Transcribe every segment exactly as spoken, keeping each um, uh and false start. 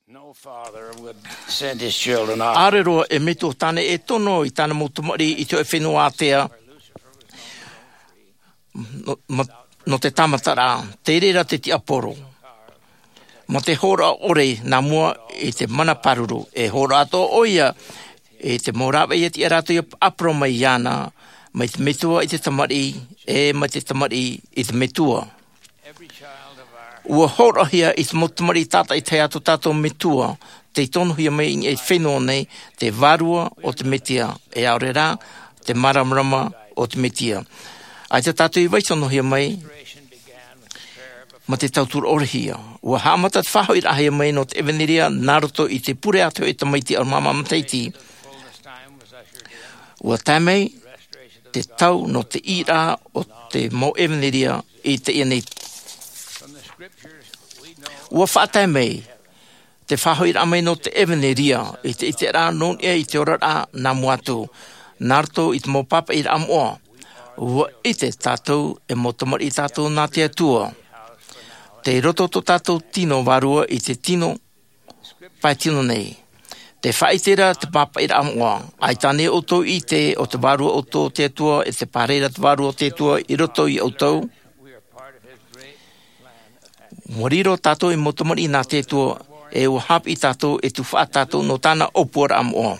No father would send his children off. Arero e meto tane e tono I tana motumari I te whenua atea. No, no te tamatara, te rera te ti aporo. Mo te hora ore na mua I te mana paruru. E hora ato oia e te morawe I te arato I apro mai iana. Mai te metua I te tamari e mai te tamari I te metua. Ua hora hia I te motumari tata I te ato tato metua, te tono hia mai I whenua nei, te varua o te metia, e aurera, te maramrama o te metia. Ai te tato I waisono hia mai, ma te tautur ore hia. Ua haamata te whaho I raha hia mai no te eveneria, Naruto I te pure ato I te maiti al mama mataiti. Ua tamei, te tau no te ira o te mo eveneria I te ianei. Ua whaatai mei, te whahoira amei no te eveneria, I te ite rā non e I te ora rā nā muatu, Naruto I te mo papa I rā moa, ua I te tātou e mo tamari tātou nā te atua. Te roto to tātou tino warua I te tino pai tino nei. Te whaitera te papa I rā moa, ai tāne o tō I te o te warua o tō te atua, e te pāreira te warua o te atua I roto I o tō. Moriro tātou I motomari nā te tua e o hapi tātou e tu wha tātou no tāna opora am o.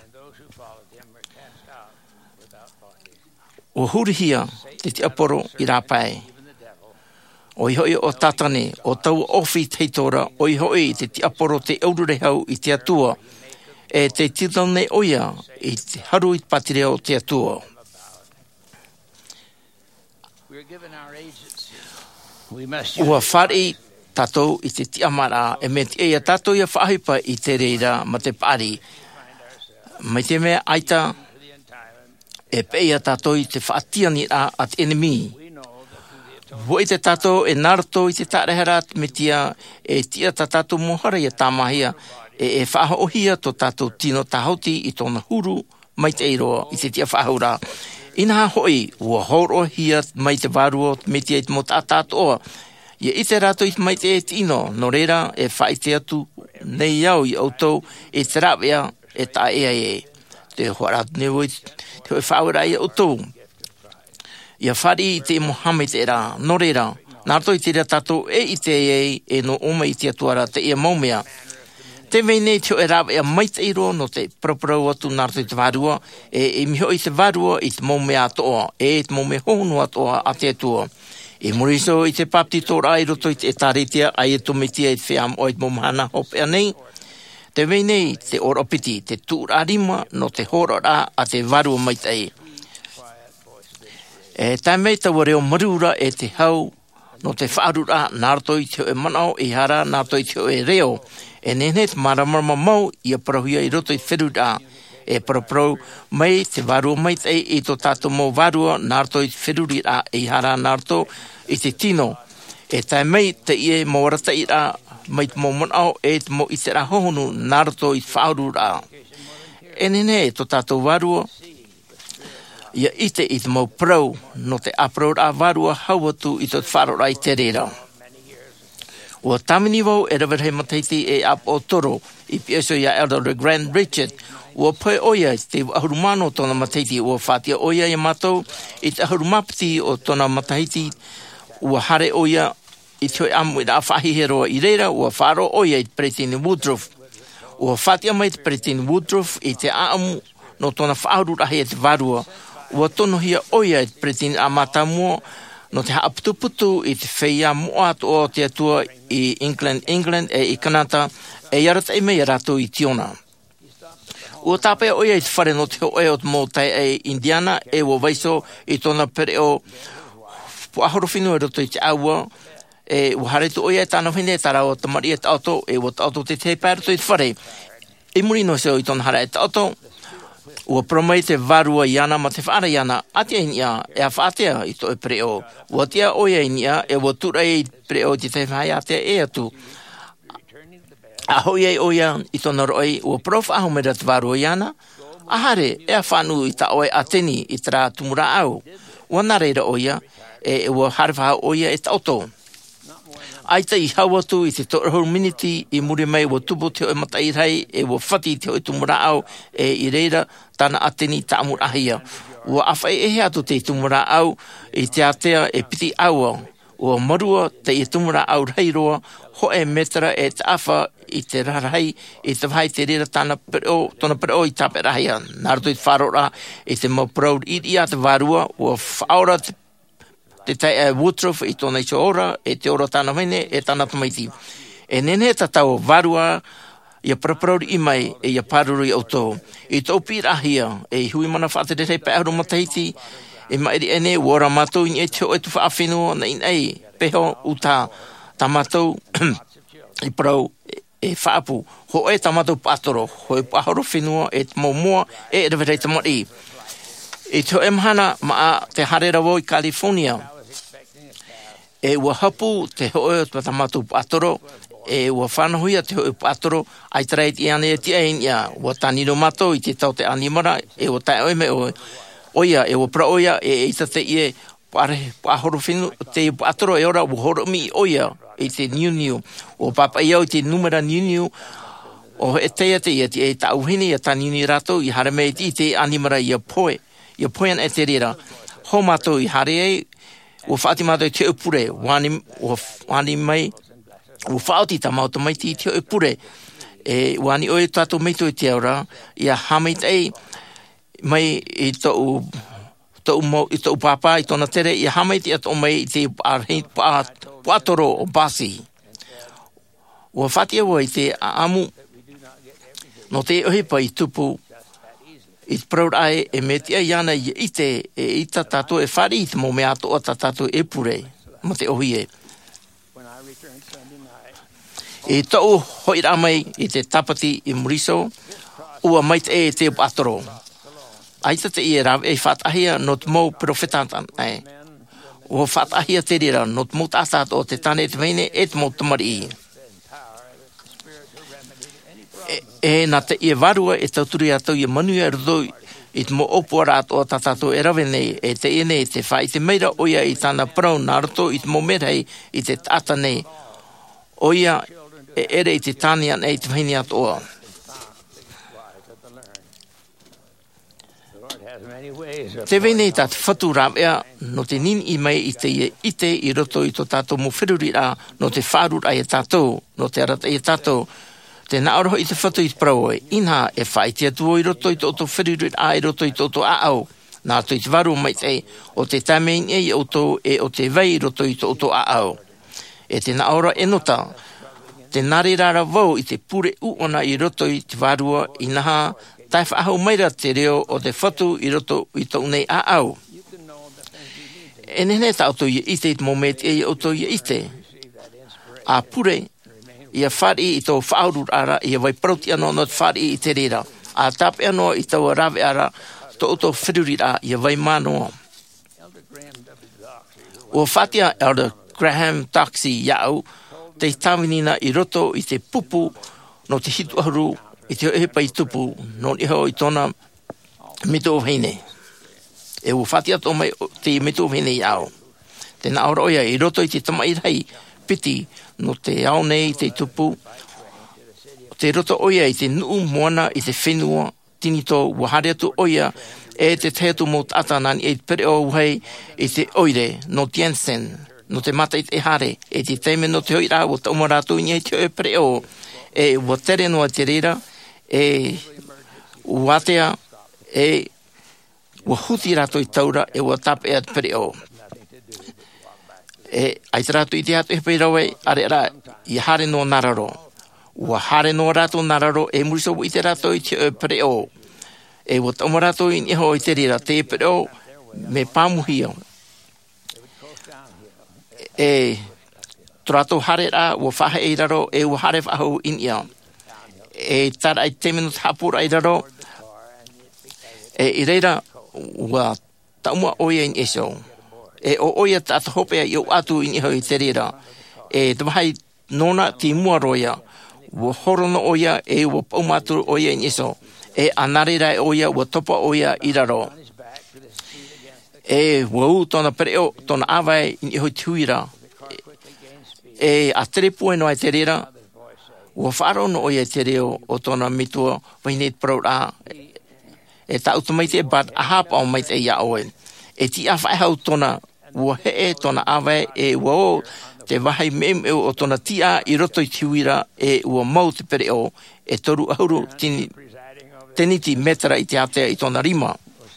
O hurihia te te aporo I rāpai. O ihoi o tātane o tau ofi teitora o ihoi te te aporo te aururehau I te atua e te titone oia I te haru I patireo te atua. Ua whari tātou I te tiamara e me te eia tātou ia whaahipa I te reira ma te pari. Mai te mea aita e peia tātou I te whaatiani a at enemy. Woi te tātou e Naruto I te tarehara me tia e tia ta tātou mohara I tāmahia e e whaahohia to tātou tino tahoti I tōna huru mai te eiroa I te tia whaahura. Ina hoi ua horo hia mai te varua me tia I te mo tātātoa. Ia I te rato I te mai te e tino, no reira e whai te atu nei au I autou e te rawea e ta ea e. Te hoaratu ne woi te hoi whaura I autou. Ia whari I te Mohamed e rā, no reira, nārto I te rea tato e I te e e no oma I te atuara te ea maumea. Te vene te hoi rawea mai te iro no te proprau atu nārto I te varua e e miho I te varua I te maumea atoa e te maumea hohunu atoa a te atua. E moriso I te papti tōra I roto I te tāretia ai e tometia I te whiam o I te momahana hopea nei. Te veinei te oropiti, te tūra rima no te hora rā a te varua maitai. E tai mei taua reo marura e te hau no te whaarura Naruto I te e manao I hara Naruto I te e reo. E nene te maramarama mau I a parahia I roto I whirura. E parapro mai te varua mai te I to tātou mō varua Naruto I te whiruri rā I hara Naruto I te tino. E tai mai te ie mō rata I rā mai te mō manao e te mō I te rā hohonu Naruto I te whauru rā. E nene e to tātou varua ia I te I te mō prau no te apro rā varua hauatu I to te wharo rā I te rera. Ua tamini wau e rawerhe mataiti e ap o toro I pieso ia Elder Grand Richard. Ua pai oia I te ahurumano tōna mataiti ua whātia oia I mātou I te ahurumapiti o tōna mataiti ua hare oia I te hoi amu I rā whahiheroa I reira ua whāro oia I te President Woodruff. Ua whātia mai te President Woodruff I te aamu no tōna whaarurahi e te varua. Ua tono hia oia I te President Amatamua no te haaputuputu I te whaia mua o te atua I England, England e I Kanata e iarata I mei rato I Tiona. Ua tāpea oia I te whare no te oe o te mōtai e Indiana e ua vaiso I tōna pere o puahoro whinu e roto I te aua e ua hare tu oia I tāna whine e tara o te mari e te auto e ua te auto te te pērato I te whare. I muri no seo I tōna hara e te auto ua promei te varua iana ma te whaara iana atia inia e a whaatea I to e pere o. Ua tia oia inia e ua tura I pere o te te whai atea e atu. A hoi ei oia I tōna roi ua prof ahomera te varua iana, a hare e a whanu I ta oe ateni I te rā tumura au. Ua nareira oia e ua hare wha oia e ta auto. Ai te I hawa tu I te tōrahau miniti I muri mai wa tupu te o matai rei e wa whati te o tumura au e I reira tana ateni ta amurahia. Ua awhai e atu te tumura au I te atea e piti aua. Ua marua te I tumura au reiroa ho e metara e te awha I te rarahai I te whai te reira tana pereo, tona pereo I tape rahia. Nārato I te wharora I te maproud I I a te varua ua whaora te te tai e Woodruff I tōna I ora, e te ora tāna mene, e tāna tamaiti. E nene ta tau varua, ia paraparori I mai, e ia paruru I auto. I tō pirahia, e hui mana whaatere pe aru matahiti, e maeri ene, wara mātou I e te o e tu whaafino, na in ei, peho uta, ta mātou, I parau, e whaapu, ho e ta mātou pātoro, ho e pāhoro whenua, e te mōmoa, e e rewere te mori. E te o emhana, maa te harera wo I California, e ua hapu te hoe o ta mātou pātoro, e ua whanahuia te hoe pātoro, ai treit I ane e tia inia, ua tānino mātou I te tau te animara, e ua tai oime o oia, e ua pra oia, e ita te ie pare pāhoro whinu, te pātoro e ora, ua horo mi oia, e te niu niu, o papa iau te numera niu niu, o e teia te ia te e ta uhini, ia tānini rato, I hare mei I te animara ia poe, ia poean e te rira, ho mātou I hare ei, ua whaati mātou te upure, wani, ua wani mai, ua whaoti ta mātou mai ti te upure, e wani oe tātou meito I te aura, ia hameit ei, mai I tau, tau mau, I tau pāpā, I tōna tere, ia hameit I ato mai I te pātoro o basi. Ua whaati awa I te amu, no te ohipa I tupu, I te proud ai e me tia iana I ite e ita tātou e whari I te mō me ato o tātou e pure, ma te ohi e. E tau hoi ramai I te tapati I Muriso, ua mait e te patoro. Aita te I e rawe e whatahia no te mō profetatan ai. Ua whatahia te rira no te mō tātato o te tane te mene e te mō tamari I. E, e nā te ia varua e tauturi atau ia manu e rudoi I te mo opua rato o tatato e rawe nei e te ene e te whai te meira oia I tāna parau nā rato I te mo merei I te tata nei oia e ere I te tānia nei te whaini atoa. Te wene I tātu whatu rāwea no te nini I mai I te ia ite I roto I to tātou mo whiruri rā no te whārur ai e tātou no te arata I e tātou. Te naoro I te whatu I te parau e, inha e whai te atua I roto I te oto whiririt a I roto I te oto aau. Nā to I te waru mai te, o te tamein e I oto e o te vei roto I te oto aau. E te naoro e nota, te nare rara vau I te pure uona I roto I te warua I naha, tai whaahau maira te reo o te whatu I roto I tau nei aau. E nene ta oto I ite I te momet e I oto I ite. A pure, ia whari I tō whaurur ara, ia vai prauti anō no te whari I te rira. A tape anō I tō rawe ara, tō oto whiruri a, ia vai mānoa. O whatia Elder Graham Taxi iau, te tāwinina I roto I te pupu no te hitu ahuru, I te hepa I tupu, no iho I tōna mito heine. E o whatia tō mai te mito heine iau. Te nā ora oia I roto I te tamai rei, piti, no te ao nei te tupu, te roto oia I te nuu moana I te whenua, tinito wahare atu oia, e te teatu mō tata nani e te pere o uhei I te oire, no Jensen, no te mata I te hare, e te teime no te hoira, o te umaratu I te oe pere o, e ua tere noa te rira, e uatea, e ua huti rato I taura, e ua tape e te pere o. E ai te rato I te hatu hepe rawe, are ara, I hare no nararo. Ua hare no rato nararo, e muriso I te rato I te pere o. E ua tamo rato I niho I te rira, te pere o, me pamuhia. E trato hare ra, ua whahe I raro, e ua hare whahu in ia. E tara ai te minut hapura I raro, e I reira, ua taumua oia in eso. E o oia tata hopea I o atu I niho I te rira. E te wahai nona ti mua roia. Ua horono oia e ua paumatu oia in eso. E anarira oia ua topa oia I raro. E ua u tona pereo, tona awai I niho tuira. e a tere pue no e te rera, ua whaaro no oia te reo o tona mitua, wainei prau rā, e ta automaite but a hapa o mai te ia oe. E ti a whae hau tona, ua he e tona awe e ua o, te wahai mem e o tona tia i roto i tiwira e ua mau te pere o, e toru auru tini, teniti metara i te atea i tona rima.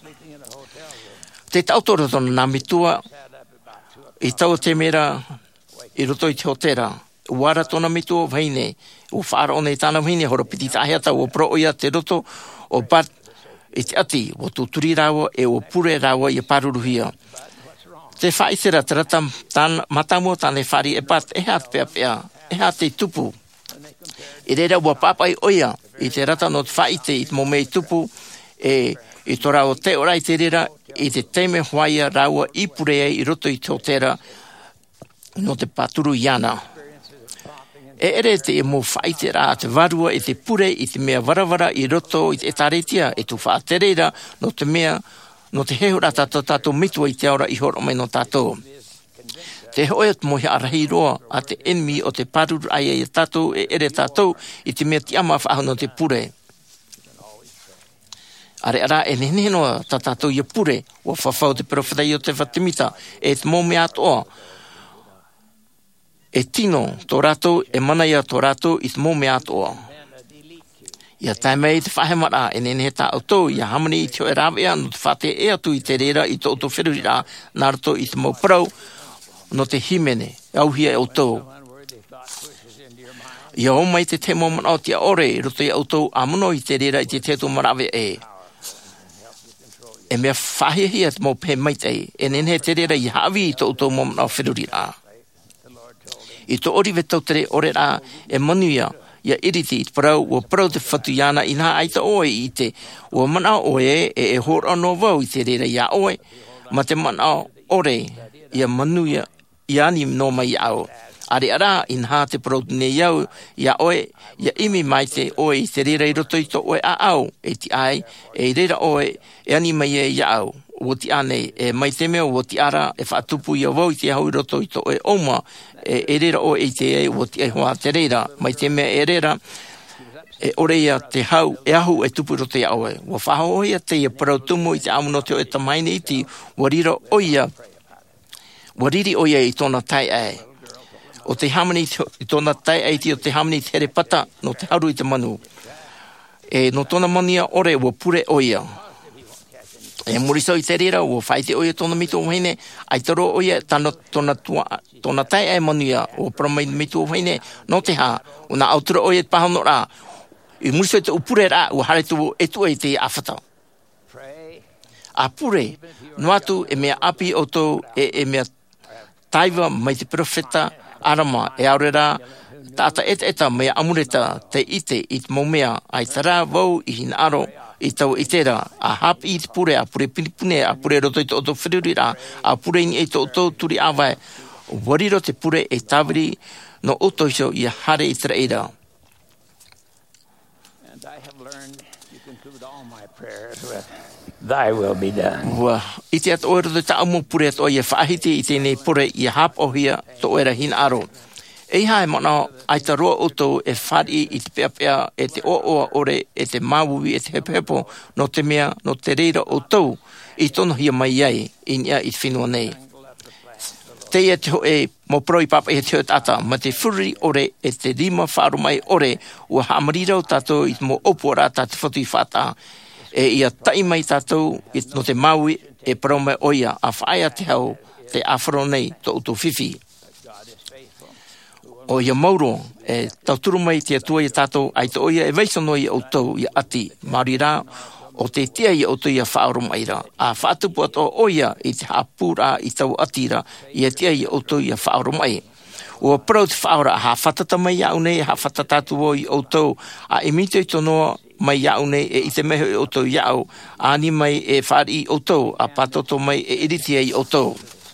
Te tautora tona nā mitua, i tau te mera, i roto i te hotera, uara tona mitua waine, u whaara o nei tāna waine, horo piti tāheata, ua pro oia te roto, o bat, i te ati, o tūturi rawa, e o pure rawa i a paruruhia. Te whaitera te rata matamua tāne whari e pat, e hea te pea pea, e hea te tupu. I reira ua papai oia, i te rata no te whaite, i te momei tupu, e i tō rao te ora i te reira, i te teime huaia rawa i purea i roto i te otera, no te paturu iana. E ere te e mo whaite rā te varua i te pure, i te mea varavara i roto i te etaretia, e tu wha te reira, no te mea, no te heho rā tātou tātou mitua i te aura i horo mai no tātou. Te hoia te mohi arahi roa a te enmi o te paruru aia i tātou e ere tātou i te mea ti ama whaho no te pure. Are ara e nehe noa tā tātou i a pure o whawhau te perowhidai o te whatimita e te mō mea atoa. E tino tō rātou e manaia tō rātou i te mō mea atoa. Ia taimei te whahemara e nehe tā autou ia hamani i te oe rāwea no te whate e atu i te reira i tō tō whiruri rā nā rato i te mō parau no te himene auhia e autou. Ia o mai te te mō mana o te ore i roto i autou a mono i te reira i te te tō marawe e. E mea whahihia te mō pē maitei e nehe te reira i hawi i tō tō mō mana o whiruri rā. I tō oriwe tautere ore rā e manuia ia iriti i te parau o parau te whatu iana i nā aita oe i te o mana oe e e hora no vau i te reira ia oe ma te mana ore ia manuia i ani no mai au. Are ara i nā te parau ne iau ia oe ia imi mai te oe i te reira i roto i tō oe a au e ti ai e reira oe e ani mai e ia au. O ti ane e mai te mea o ti ara e whaatupu i a wau i te hau i roto i tō e oma e e reira o e te e o ti e hoa te reira mai te mea e reira e oreia te hau e ahu e tupu roto i aue o whaho oia te e parau tumu i te amuno te o e tamaine i ti warira oia wariri oia i tōna tai ai o te hamani i tōna tai ai ti o te hamani te here pata no te haru i te manu e no tōna mania ore o pure oia. E muriso i te rira o whaite oia tōna mito o haine, ai taro oia tana tōna, tōna tai ai manuia o paramai mito o haine, no te hā, o nā autura oia te pahano rā, i muriso i te upure rā, o hare tu e tu e te awhata. A pure, no atu e mea api o tō e, e mea taiwa mai te profeta arama e aure rā, tāta eta eta mea amureta te ite i te momea ai tara vau i hina aro, i tau i tera, a hapi i te pure, a pure pinipune, a pure roto i te oto whiruri rā, a pure ni e te oto turi awai, o wariro te pure e tawiri no oto iso i a hare i tera eira. And I have learned you conclude all my prayers with thy will be done. Ua, i te ato oira te ta amu pure ato i a whaahiti i tēnei pure i a hap ohia to oira hina aro. E hae mana ai ta roa oto e whari i te pea pea e te ooa ore e te mawui e te hepehepo no te mea no te reira o tau i tono hia mai iai i nia i te whenua nei. Te ia te ho e mo proi papa e te ho tata ma te whiruri ore e te rima whaaro mai ore ua haamarira o tatou i te mo opo rā ta te whatu i whata e ia tai mai tatou i no te mawui e parau mai oia a whaia te hau te awharo nei to uto whiwhi. O ia mauro, e tauturu mai te atua i tātou, ai te oia e veisono i au tau i ati, mauri rā, o te tia i au tau i a whaoro mai rā. A whaatupu ato oia i te hapura i tau ati rā, i a tia i au tau i a whaoro mai. O a parau te whaora, a hawhatata mai au nei, a hawhatata atu o i au tau, a e mito i tonoa mai au nei, e i te meho i au tau i au, a ni mai e whaari i au tau, a patoto mai e iritia i au tau.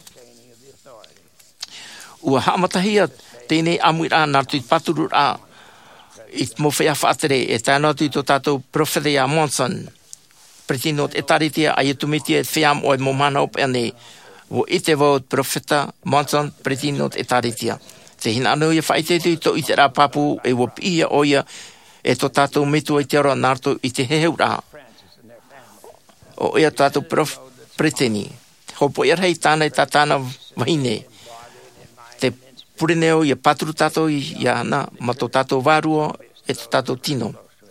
Ua haamatahia, tēnei amui rā nā tui paturu rā i mō whea whaatere e tāna tui tō tātou Profetia Monson pretinot e taritia a i tumitia e whiam o e mō mana o pēne o i te wau Profeta Monson pretinot e taritia Te hina anu ia whai te tui to i te rā papu e wapi ia oia e to tātou metu i te aroa nārto i te heheu rā. O ia tātou prof preteni. Hopo ia rei tāna i tā tāna wahine. Te pureneo ia paturu tātou i ana ma to tātou vārua e to tātou tino.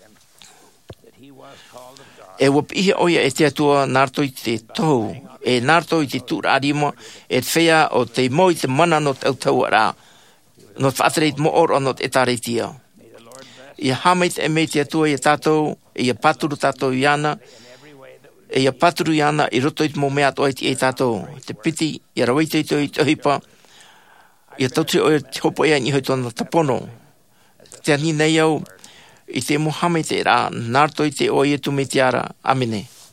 E wapi ia oia e te atua nārto i te tohu. E nārto i te tūra arima e te whea o te mo i te mana no te autau rā. No te whaatereit mo oro no te etareitia. Ia hamait e mei te atua i tātou, ia paturu tātou i ana, ia paturu i ana i roto i te mo mea toa i te tātou. Te piti, ia rawaita i te i te hipa, ia tautri o te hopo ea ni hoi tona tapono. Te ani nei au, i te mo hamait e rā, nārto i te o i e tu me te ara. Amene.